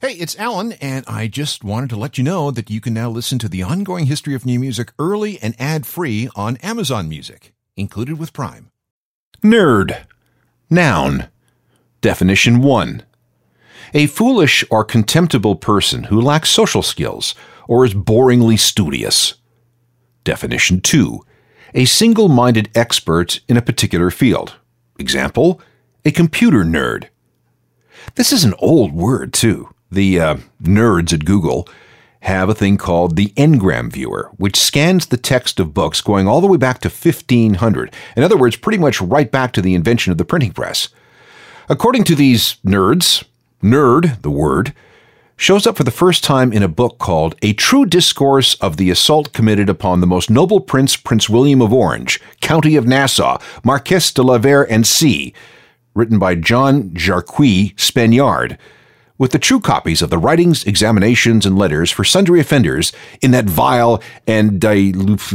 Hey, it's Alan, and I just wanted to let you know that you can now listen to the ongoing history of new music early and ad-free on Amazon Music, included with Prime. Nerd. Noun. Definition 1. A foolish or contemptible person who lacks social skills or is boringly studious. Definition 2. A single-minded expert in a particular field. Example, a computer nerd. This is an old word, too. The nerds at Google have a thing called the Ngram Viewer, which scans the text of books going all the way back to 1500. In other words, pretty much right back to the invention of the printing press. According to these nerds, nerd, the word, shows up for the first time in a book called A True Discourse of the Assault Committed Upon the Most Noble Prince, Prince William of Orange, County of Nassau, Marquess de la Vere and C., written by John Jarqui Spaniard, with the true copies of the writings, examinations, and letters for sundry offenders in that vile and I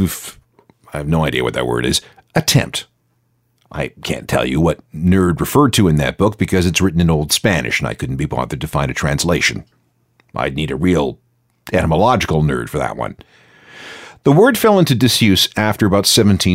have no idea what that word is, attempt. I can't tell you what nerd referred to in that book because it's written in Old Spanish and I couldn't be bothered to find a translation. I'd need a real etymological nerd for that one. The word fell into disuse after about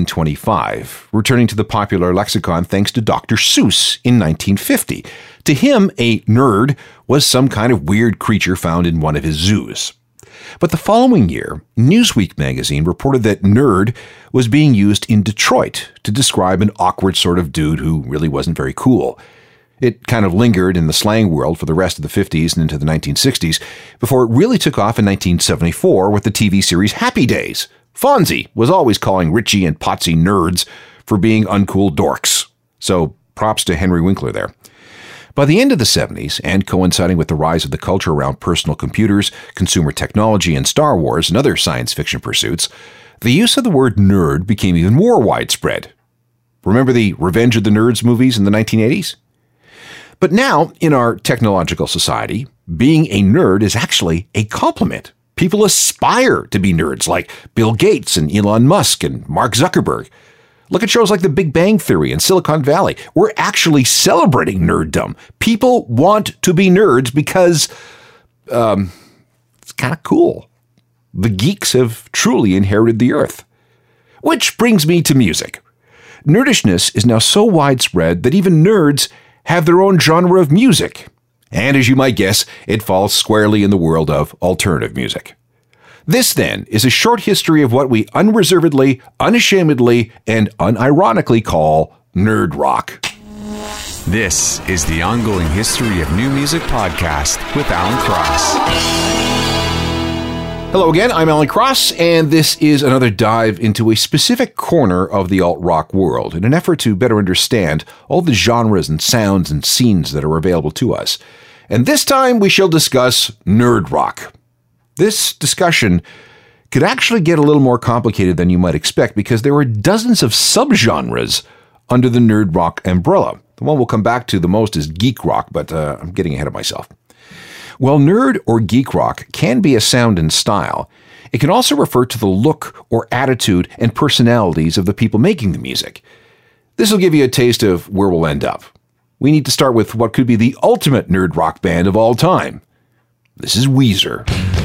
1725, returning to the popular lexicon thanks to Dr. Seuss in 1950. To him, a nerd was some kind of weird creature found in one of his zoos. But the following year, Newsweek magazine reported that nerd was being used in Detroit to describe an awkward sort of dude who really wasn't very cool. It kind of lingered in the slang world for the rest of the 50s and into the 1960s before it really took off in 1974 with the TV series Happy Days. Fonzie was always calling Richie and Potsy nerds for being uncool dorks. So props to Henry Winkler there. By the end of the 70s, and coinciding with the rise of the culture around personal computers, consumer technology, and Star Wars and other science fiction pursuits, the use of the word nerd became even more widespread. Remember the Revenge of the Nerds movies in the 1980s? But now, in our technological society, being a nerd is actually a compliment. People aspire to be nerds like Bill Gates and Elon Musk and Mark Zuckerberg. Look at shows like The Big Bang Theory and Silicon Valley. We're actually celebrating nerddom. People want to be nerds because it's kind of cool. The geeks have truly inherited the earth. Which brings me to music. Nerdishness is now so widespread that even nerds have their own genre of music. And as you might guess, it falls squarely in the world of alternative music. This, then, is a short history of what we unreservedly, unashamedly, and unironically call nerd rock. This is the Ongoing History of New Music podcast with Alan Cross. Hello again, I'm Alan Cross, and this is another dive into a specific corner of the alt-rock world in an effort to better understand all the genres and sounds and scenes that are available to us. And this time we shall discuss nerd rock. This discussion could actually get a little more complicated than you might expect because there are dozens of subgenres under the nerd rock umbrella. The one we'll come back to the most is geek rock, but I'm getting ahead of myself. While nerd or geek rock can be a sound and style, it can also refer to the look or attitude and personalities of the people making the music. This will give you a taste of where we'll end up. We need to start with what could be the ultimate nerd rock band of all time. This is Weezer.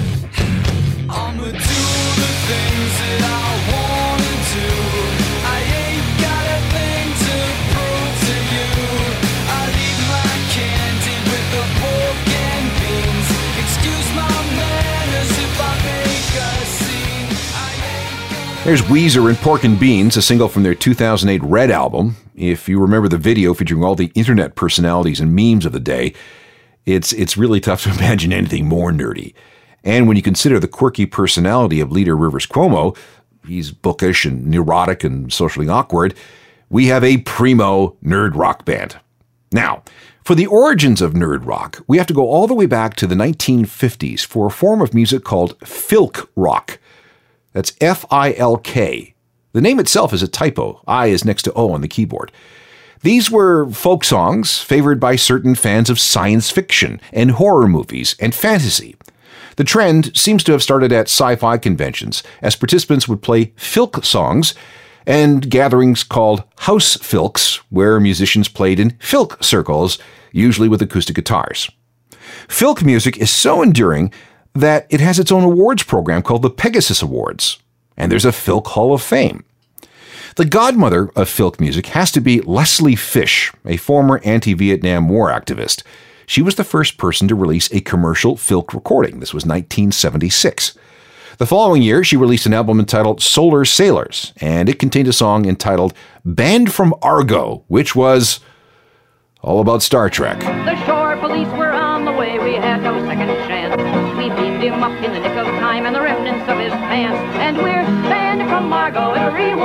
There's Weezer and Pork and Beans, a single from their 2008 Red album. If you remember the video featuring all the internet personalities and memes of the day, it's really tough to imagine anything more nerdy. And when you consider the quirky personality of leader Rivers Cuomo, he's bookish and neurotic and socially awkward, we have a primo nerd rock band. Now, for the origins of nerd rock, we have to go all the way back to the 1950s for a form of music called filk rock. That's F-I-L-K. The name itself is a typo. I is next to O on the keyboard. These were folk songs favored by certain fans of science fiction and horror movies and fantasy. The trend seems to have started at sci-fi conventions, as participants would play filk songs and gatherings called house filks, where musicians played in filk circles, usually with acoustic guitars. Filk music is so enduring that it has its own awards program called the Pegasus Awards, and there's a Filk Hall of Fame. The godmother of Filk music has to be Leslie Fish, a former anti-Vietnam War activist. She was the first person to release a commercial Filk recording. This was 1976. The following year, she released an album entitled Solar Sailors, and it contained a song entitled Banned from Argo, which was all about Star Trek. The shore police were on the way, we had no second chance. We beamed him up in the nick of time and the remnants of his pants. And we're banned from Argo, everyone.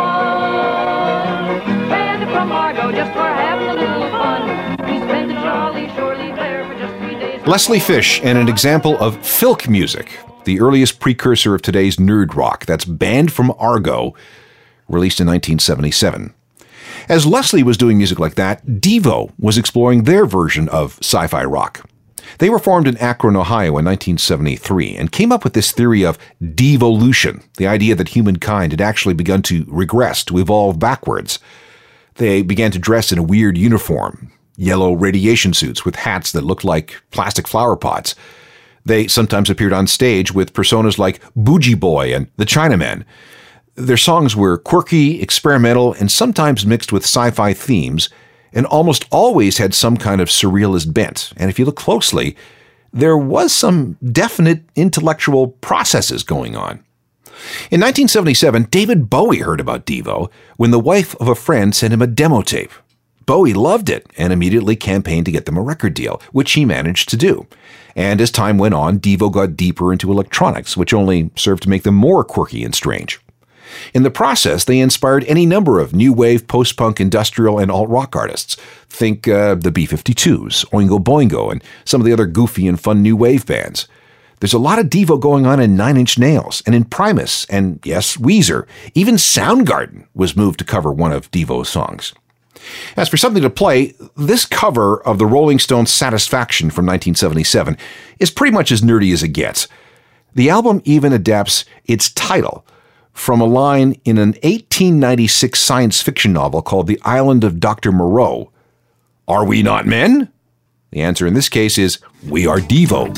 Banned from Argo just for having a little fun. We spent a jolly shore leave there for just 3 days. Leslie Fish, and an example of Filk music, the earliest precursor of today's nerd rock. That's Banned from Argo, released in 1977. As Leslie was doing music like that, Devo was exploring their version of sci-fi rock. They were formed in Akron, Ohio in 1973 and came up with this theory of devolution, the idea that humankind had actually begun to regress, to evolve backwards. They began to dress in a weird uniform, yellow radiation suits with hats that looked like plastic flower pots. They sometimes appeared on stage with personas like Bougie Boy and the Chinamen. Their songs were quirky, experimental, and sometimes mixed with sci-fi themes, and almost always had some kind of surrealist bent. And if you look closely, there was some definite intellectual processes going on. In 1977, David Bowie heard about Devo when the wife of a friend sent him a demo tape. Bowie loved it and immediately campaigned to get them a record deal, which he managed to do. And as time went on, Devo got deeper into electronics, which only served to make them more quirky and strange. In the process, they inspired any number of new wave, post-punk, industrial, and alt-rock artists. Think the B-52s, Oingo Boingo, and some of the other goofy and fun new wave bands. There's a lot of Devo going on in Nine Inch Nails, and in Primus, and yes, Weezer. Even Soundgarden was moved to cover one of Devo's songs. As for something to play, this cover of the Rolling Stones' Satisfaction from 1977 is pretty much as nerdy as it gets. The album even adapts its title from a line in an 1896 science fiction novel called The Island of Dr. Moreau. Are we not men? The answer in this case is, we are Devo.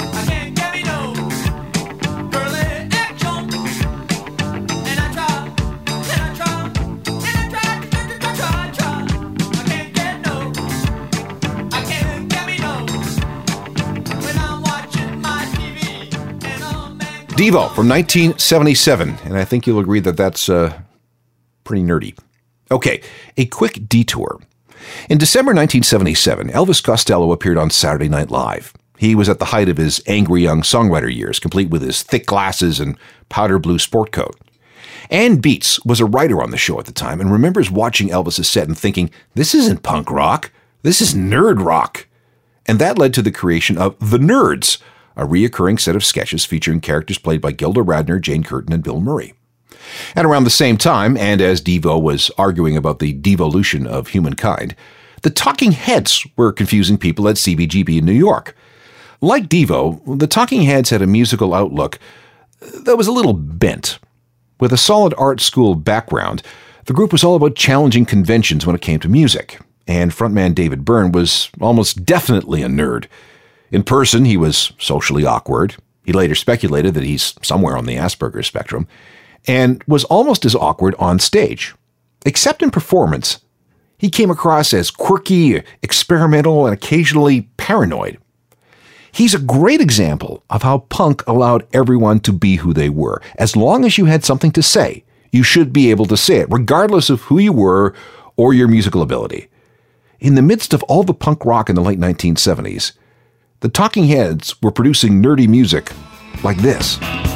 Devo from 1977, and I think you'll agree that that's pretty nerdy. Okay, a quick detour. In December 1977, Elvis Costello appeared on Saturday Night Live. He was at the height of his angry young songwriter years, complete with his thick glasses and powder blue sport coat. Ann Beats was a writer on the show at the time and remembers watching Elvis's set and thinking, this isn't punk rock, this is nerd rock. And that led to the creation of The Nerds, a reoccurring set of sketches featuring characters played by Gilda Radner, Jane Curtin, and Bill Murray. At around the same time, and as Devo was arguing about the devolution of humankind, the Talking Heads were confusing people at CBGB in New York. Like Devo, the Talking Heads had a musical outlook that was a little bent. With a solid art school background, the group was all about challenging conventions when it came to music, and frontman David Byrne was almost definitely a nerd. In person, he was socially awkward. He later speculated that he's somewhere on the Asperger's spectrum, and was almost as awkward on stage. Except in performance, he came across as quirky, experimental, and occasionally paranoid. He's a great example of how punk allowed everyone to be who they were. As long as you had something to say, you should be able to say it, regardless of who you were or your musical ability. In the midst of all the punk rock in the late 1970s, the Talking Heads were producing nerdy music like this.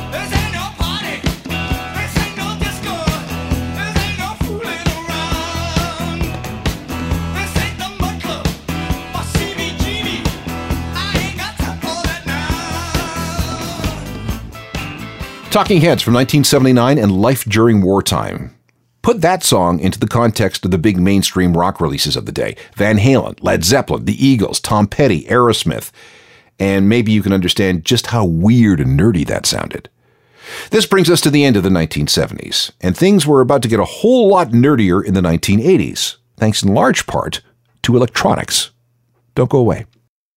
Talking Heads from 1979 and Life During Wartime. Put that song into the context of the big mainstream rock releases of the day. Van Halen, Led Zeppelin, The Eagles, Tom Petty, Aerosmith. And maybe you can understand just how weird and nerdy that sounded. This brings us to the end of the 1970s, and things were about to get a whole lot nerdier in the 1980s, thanks in large part to electronics. Don't go away.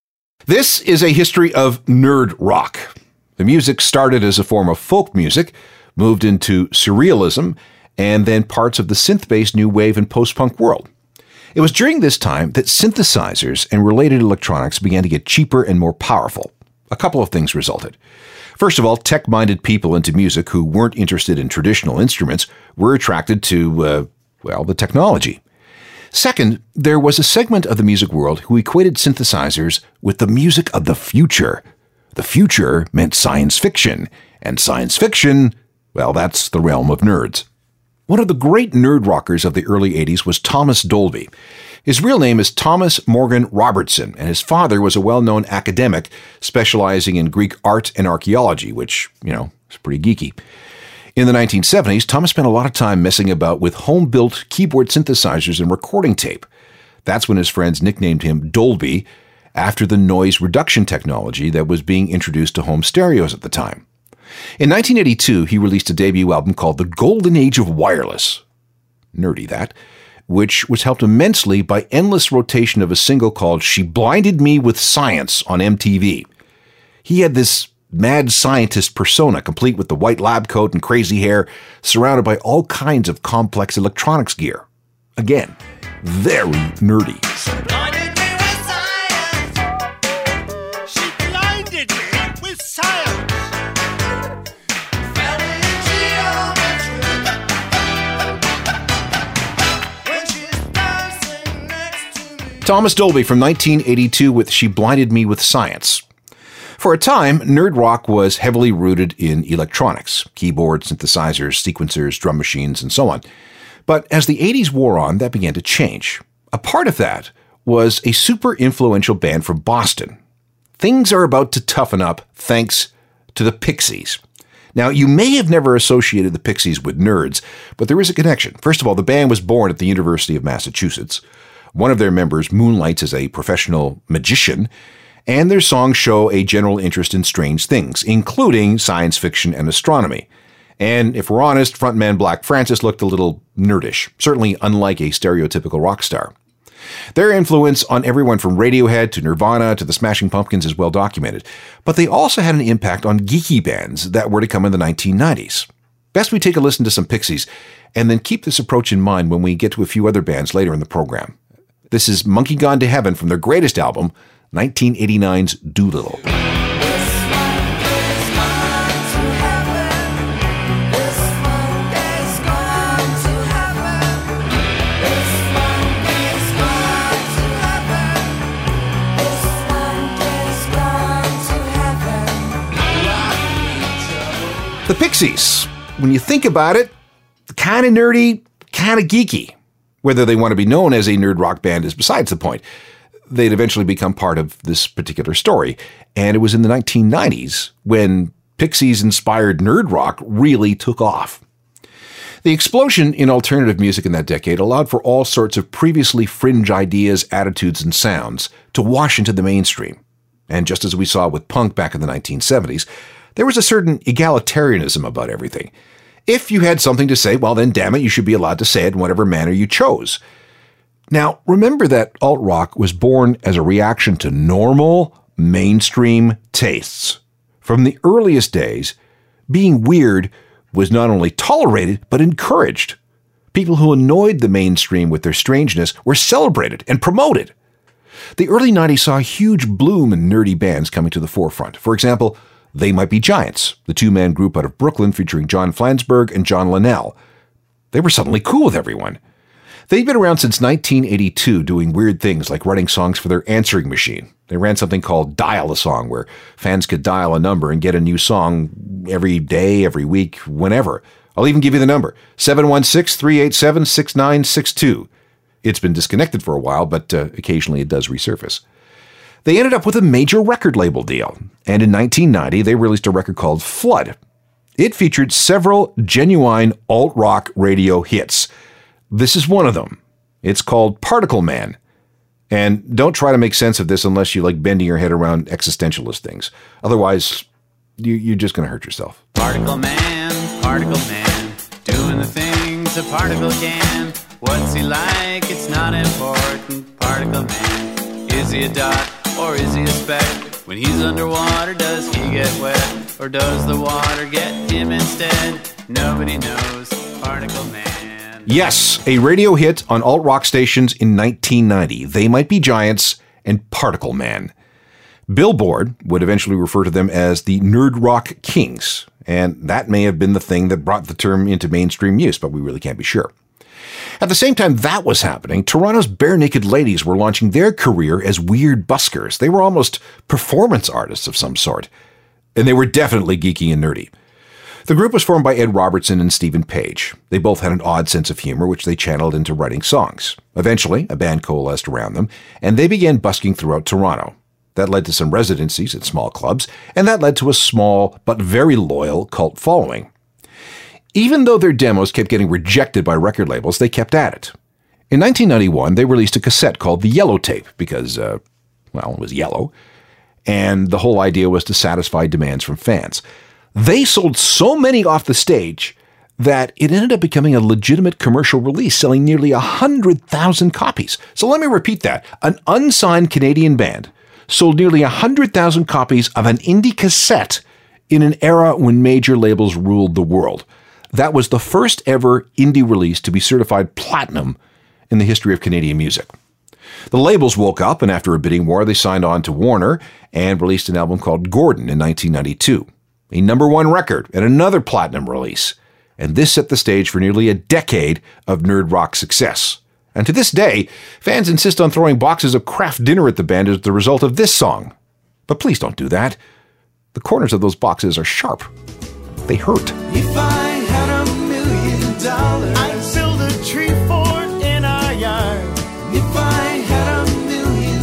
This is a history of nerd rock. The music started as a form of folk music, moved into surrealism, and then parts of the synth-based new wave and post-punk world. It was during this time that synthesizers and related electronics began to get cheaper and more powerful. A couple of things resulted. First of all, tech-minded people into music who weren't interested in traditional instruments were attracted to, the technology. Second, there was a segment of the music world who equated synthesizers with the music of the future. The future meant science fiction, and science fiction, that's the realm of nerds. One of the great nerd rockers of the early 80s was Thomas Dolby. His real name is Thomas Morgan Robertson, and his father was a well-known academic specializing in Greek art and archaeology, which, is pretty geeky. In the 1970s, Thomas spent a lot of time messing about with home-built keyboard synthesizers and recording tape. That's when his friends nicknamed him Dolby, after the noise reduction technology that was being introduced to home stereos at the time. In 1982, he released a debut album called The Golden Age of Wireless. Nerdy, that. Which was helped immensely by endless rotation of a single called She Blinded Me with Science on MTV. He had this mad scientist persona, complete with the white lab coat and crazy hair, surrounded by all kinds of complex electronics gear. Again, very nerdy. She blinded me with science. Fell in geometry. When she's dancing next to me. Thomas Dolby from 1982 with She Blinded Me with Science. For a time, nerd rock was heavily rooted in electronics, keyboards, synthesizers, sequencers, drum machines, and so on. But as the 80s wore on, that began to change. A part of that was a super influential band from Boston. Things are about to toughen up thanks to the Pixies. Now, you may have never associated the Pixies with nerds, but there is a connection. First of all, the band was born at the University of Massachusetts. One of their members moonlights as a professional magician, and their songs show a general interest in strange things, including science fiction and astronomy. And if we're honest, frontman Black Francis looked a little nerdish, certainly unlike a stereotypical rock star. Their influence on everyone from Radiohead to Nirvana to the Smashing Pumpkins is well documented, but they also had an impact on geeky bands that were to come in the 1990s. Best we take a listen to some Pixies, and then keep this approach in mind when we get to a few other bands later in the program. This is Monkey Gone to Heaven from their greatest album, 1989's Doolittle. The Pixies, when you think about it, kind of nerdy, kind of geeky. Whether they want to be known as a nerd rock band is besides the point. They'd eventually become part of this particular story. And it was in the 1990s when Pixies-inspired nerd rock really took off. The explosion in alternative music in that decade allowed for all sorts of previously fringe ideas, attitudes, and sounds to wash into the mainstream. And just as we saw with punk back in the 1970s, there was a certain egalitarianism about everything. If you had something to say, well then damn it, you should be allowed to say it in whatever manner you chose. Now, remember that alt-rock was born as a reaction to normal, mainstream tastes. From the earliest days, being weird was not only tolerated, but encouraged. People who annoyed the mainstream with their strangeness were celebrated and promoted. The early 90s saw a huge bloom in nerdy bands coming to the forefront. For example, They Might Be Giants, the two-man group out of Brooklyn featuring John Flansburgh and John Linnell. They were suddenly cool with everyone. They'd been around since 1982 doing weird things like writing songs for their answering machine. They ran something called Dial a Song, where fans could dial a number and get a new song every day, every week, whenever. I'll even give you the number, 716-387-6962. It's been disconnected for a while, but occasionally it does resurface. They ended up with a major record label deal, and in 1990 they released a record called Flood. It featured several genuine alt-rock radio hits. This is one of them. It's called Particle Man. And don't try to make sense of this unless you like bending your head around existentialist things. Otherwise, you're just going to hurt yourself. Particle Man, doing the things a particle can. What's he like? It's not important. Particle Man, is he a dot? or is he a speck? When he's underwater, does he get wet? Or does the water get him instead? Nobody knows. Particle Man. Yes, a radio hit on alt-rock stations in 1990. They Might Be Giants and Particle Man. Billboard would eventually refer to them as the Nerd Rock Kings, and that may have been the thing that brought the term into mainstream use, but we really can't be sure. At the same time that was happening, Toronto's Bare Naked Ladies were launching their career as weird buskers. They were almost performance artists of some sort, and they were definitely geeky and nerdy. The group was formed by Ed Robertson and Stephen Page. They both had an odd sense of humor, which they channeled into writing songs. Eventually, a band coalesced around them, and they began busking throughout Toronto. That led to some residencies at small clubs, and that led to a small but very loyal cult following. Even though their demos kept getting rejected by record labels, they kept at it. In 1991, they released a cassette called The Yellow Tape because, it was yellow, and the whole idea was to satisfy demands from fans. They sold so many off the stage that it ended up becoming a legitimate commercial release, selling nearly 100,000 copies. So let me repeat that. An unsigned Canadian band sold nearly 100,000 copies of an indie cassette in an era when major labels ruled the world. That was the first ever indie release to be certified platinum in the history of Canadian music. The labels woke up, and after a bidding war, they signed on to Warner and released an album called Gordon in 1992. A #1 record and another platinum release. And this set the stage for nearly a decade of nerd rock success. And to this day, fans insist on throwing boxes of Kraft Dinner at the band as the result of this song. But please don't do that. The corners of those boxes are sharp. They hurt. If I had $1 million, I'd build a tree fort in our yard. If I had $1 million,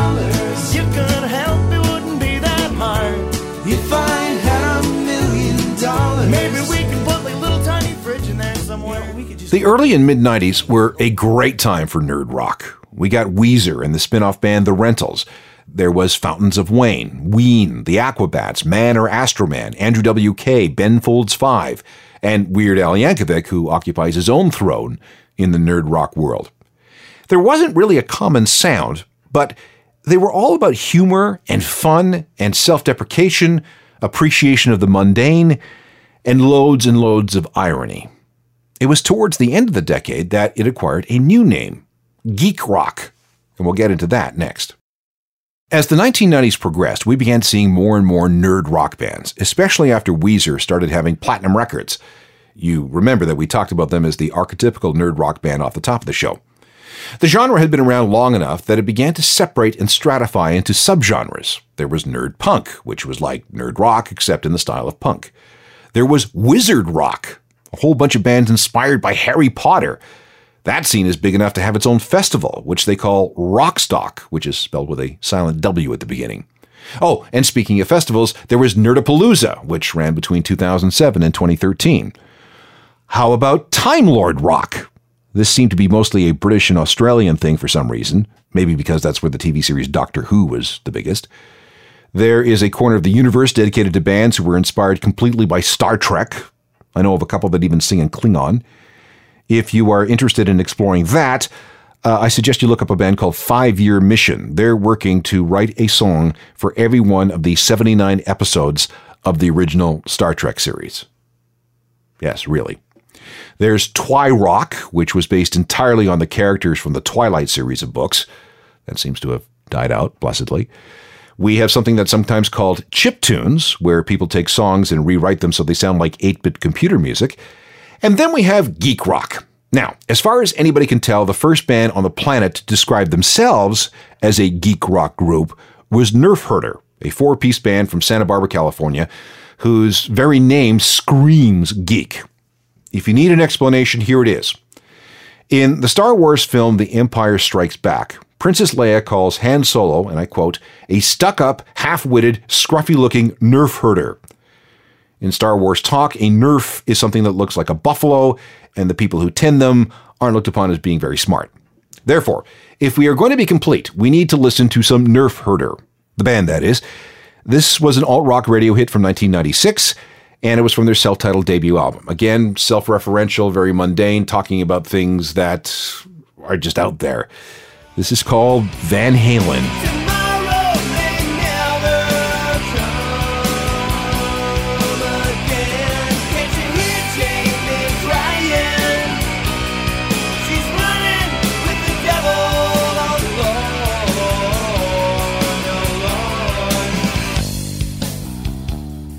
you could help, it wouldn't be that hard. If I had $1 million, maybe we could put a little tiny fridge in there somewhere. We could just The early and mid-90s were a great time for nerd rock. We got Weezer and the spin-off band The Rentals. There was Fountains of Wayne, Ween, the Aquabats, Man or Astroman, Andrew W.K., Ben Folds 5, and Weird Al Yankovic, who occupies his own throne in the nerd rock world. There wasn't really a common sound, but they were all about humor and fun and self-deprecation, appreciation of the mundane, and loads of irony. It was towards the end of the decade that it acquired a new name, geek rock, and we'll get into that next. As the 1990s progressed, we began seeing more and more nerd rock bands, especially after Weezer started having platinum records. You remember that we talked about them as the archetypical nerd rock band off the top of the show. The genre had been around long enough that it began to separate and stratify into subgenres. There was nerd punk, which was like nerd rock except in the style of punk. There was wizard rock, a whole bunch of bands inspired by Harry Potter. That scene is big enough to have its own festival, which they call Rockstock, which is spelled with a silent W at the beginning. Oh, and speaking of festivals, there was Nerdapalooza, which ran between 2007 and 2013. How about Time Lord Rock? This seemed to be mostly a British and Australian thing for some reason, maybe because that's where the TV series Doctor Who was the biggest. There is a corner of the universe dedicated to bands who were inspired completely by Star Trek. I know of a couple that even sing in Klingon. If you are interested in exploring that, I suggest you look up a band called 5 Year Mission. They're working to write a song for every one of the 79 episodes of the original Star Trek series. Yes, really. There's Twi-Rock, which was based entirely on the characters from the Twilight series of books. That seems to have died out, blessedly. We have something that's sometimes called chiptunes, where people take songs and rewrite them so they sound like 8-bit computer music. And then we have geek rock. Now, as far as anybody can tell, the first band on the planet to describe themselves as a geek rock group was Nerf Herder, a 4-piece band from Santa Barbara, California, whose very name screams geek. If you need an explanation, here it is. In the Star Wars film The Empire Strikes Back, Princess Leia calls Han Solo, and I quote, a stuck-up, half-witted, scruffy-looking Nerf herder. In Star Wars talk, a Nerf is something that looks like a buffalo, and the people who tend them aren't looked upon as being very smart. Therefore, if we are going to be complete, we need to listen to some Nerf Herder. The band, that is. This was an alt-rock radio hit from 1996, and it was from their self-titled debut album. Again, self-referential, very mundane, talking about things that are just out there. This is called Van Halen. tomorrow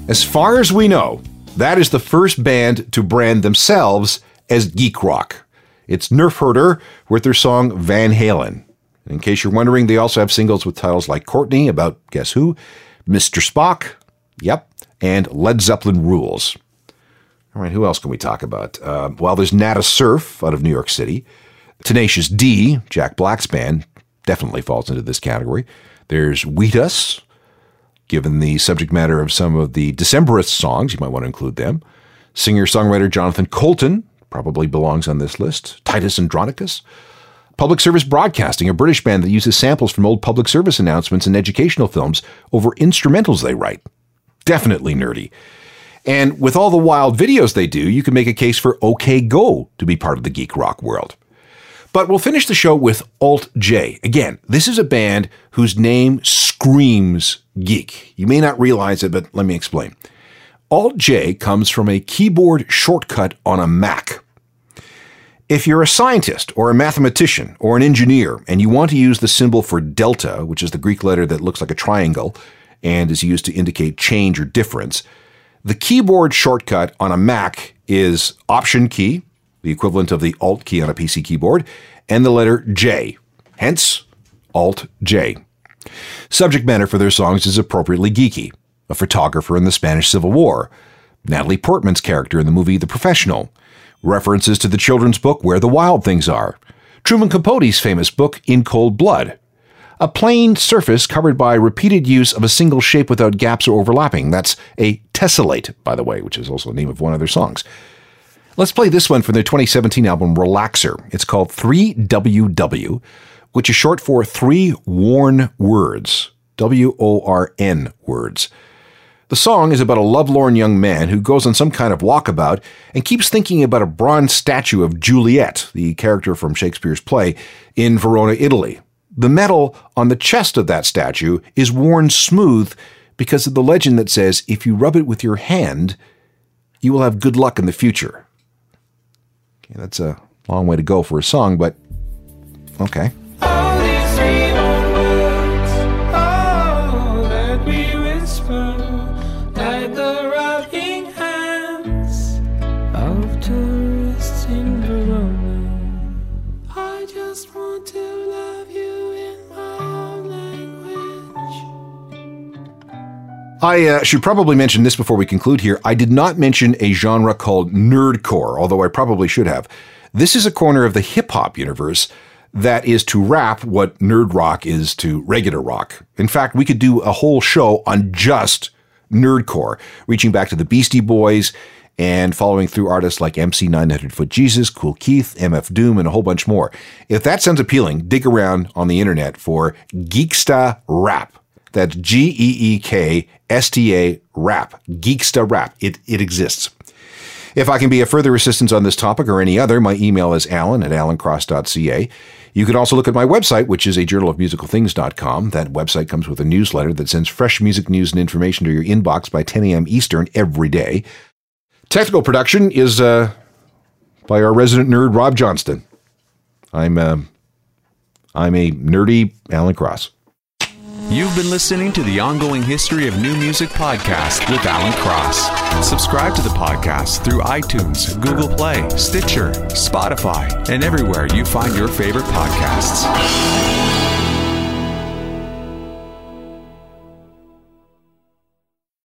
As far as we know, that is the first band to brand themselves as geek rock. It's Nerf Herder with their song Van Halen. In case you're wondering, they also have singles with titles like Courtney, about guess who, Mr. Spock, yep, and Led Zeppelin Rules. All right, who else can we talk about? Well, there's Nada Surf out of New York City. Tenacious D, Jack Black's band, definitely falls into this category. There's Wheatus. Given the subject matter of some of the Decemberists songs, you might want to include them. Singer-songwriter Jonathan Coulton probably belongs on this list. Titus Andronicus. Public Service Broadcasting, a British band that uses samples from old public service announcements and educational films over instrumentals they write. Definitely nerdy. And with all the wild videos they do, you can make a case for OK Go to be part of the geek rock world. But we'll finish the show with Alt J. Again, this is a band whose name screams geek. You may not realize it, but let me explain. Alt J comes from a keyboard shortcut on a Mac. If you're a scientist or a mathematician or an engineer and you want to use the symbol for delta, which is the Greek letter that looks like a triangle and is used to indicate change or difference, the keyboard shortcut on a Mac is Option key, the equivalent of the Alt key on a PC keyboard, and the letter J, hence Alt J. Subject matter for their songs is appropriately geeky. A photographer in the Spanish Civil War, Natalie Portman's character in the movie The Professional, references to the children's book Where the Wild Things Are, Truman Capote's famous book In Cold Blood, a plain surface covered by repeated use of a single shape without gaps or overlapping. That's a tessellate, by the way, which is also the name of one of their songs. Let's play this one from their 2017 album Relaxer. It's called 3WW, which is short for 3 worn words, WORN words. The song is about a lovelorn young man who goes on some kind of walkabout and keeps thinking about a bronze statue of Juliet, the character from Shakespeare's play, in Verona, Italy. The metal on the chest of that statue is worn smooth because of the legend that says if you rub it with your hand, you will have good luck in the future. Okay, that's a long way to go for a song, but okay. All these 3 words, oh, that we whisper, like the rubbing hands of tourists in Verona. I just want to love you in my own language. I should probably mention this before we conclude here. I did not mention a genre called nerdcore, although I probably should have. This is a corner of the hip-hop universe that is to rap what nerd rock is to regular rock. In fact, we could do a whole show on just nerdcore, reaching back to the Beastie Boys and following through artists like MC 900 Foot Jesus, Kool Keith, MF Doom, and a whole bunch more. If that sounds appealing, dig around on the internet for Geeksta Rap. That's GEEKSTA Rap. Geeksta Rap. It exists. If I can be of further assistance on this topic or any other, my email is alan@alancross.ca. You can also look at my website, which is a journalofmusicalthings.com. That website comes with a newsletter that sends fresh music news and information to your inbox by 10 a.m. Eastern every day. Technical production is by our resident nerd, Rob Johnston. I'm a nerdy Alan Cross. You've been listening to the Ongoing History of New Music podcast with Alan Cross. Subscribe to the podcast through iTunes, Google Play, Stitcher, Spotify, and everywhere you find your favorite podcasts.